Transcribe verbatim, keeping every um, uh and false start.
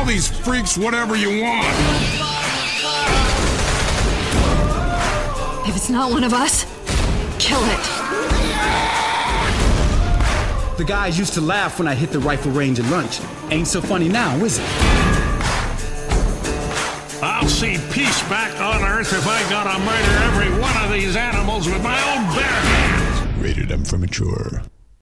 these freaks whatever you want. If it's not one of us, kill it. The guys used to laugh when I hit the rifle range at lunch. Ain't so funny now, is it? I'll see peace back on Earth if I gotta murder every one of these animals with my own bare hands. Rated M for mature.